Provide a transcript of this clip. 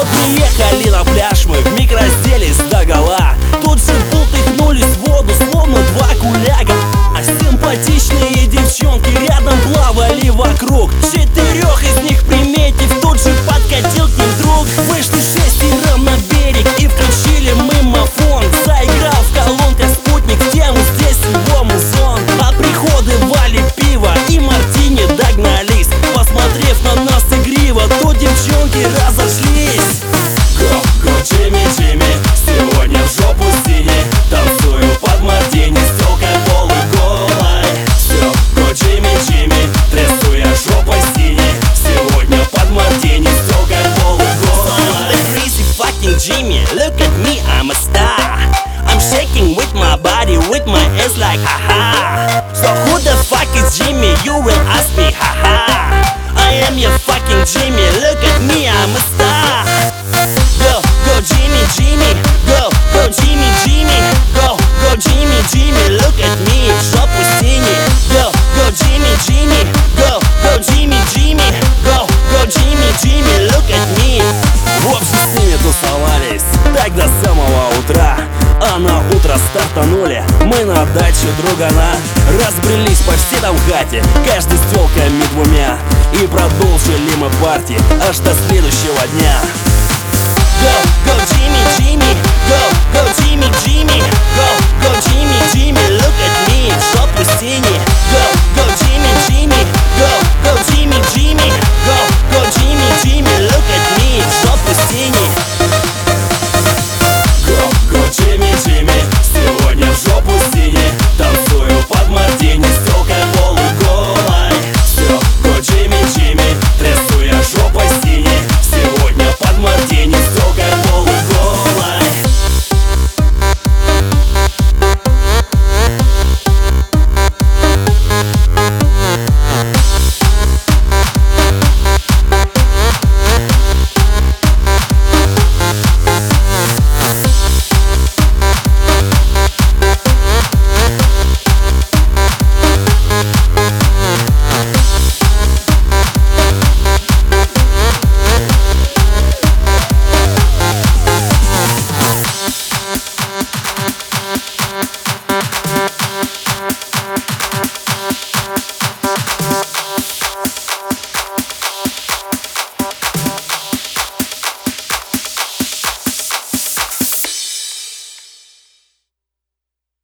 приехали на пляж мы, вмиг разделись догола. Тут же бултыхнулись в воду, словно два гуляга. А симпатичные девчонки рядом плавали вокруг. Четырех из них приметив, тут же подкатил к ним друг. Вышли шестером на берег и включили мымофон. Заиграл в колонках спутник, тему здесь его музон. А приходы вали пиво и мартини догнались. Посмотрев на нас игриво, тут девчонки разошлись. Го, Джимми, Джимми, сегодня в жопу синий. Танцую под мартини с тёлкой полуголой. Всё, го, Джимми, Джимми, трясу я жопой синей. Сегодня под мартини с тёлкой полуголой. Crazy fucking Jimmy, look at me, I'm a star. I'm shaking with my body, with my ass like haha. So who the fuck is Jimmy? You will ask me, haha. I am your fucking Jimmy, look at me, I'm a star. Go, go Jimmy, Jimmy, go, go Jimmy, Jimmy, go, go Jimmy, Jimmy, look at me, жопу синий. Go, go Jimmy, Jimmy, go, go Jimmy, Jimmy, go, go Jimmy, Jimmy, look at me. В общем, с ними тусовались так до самого утра. А на утро стартанули мы на дачу другана. Разбрелись по всей там хате, каждый с тёлками двумя. И продолжили мы парти аж до следующего дня.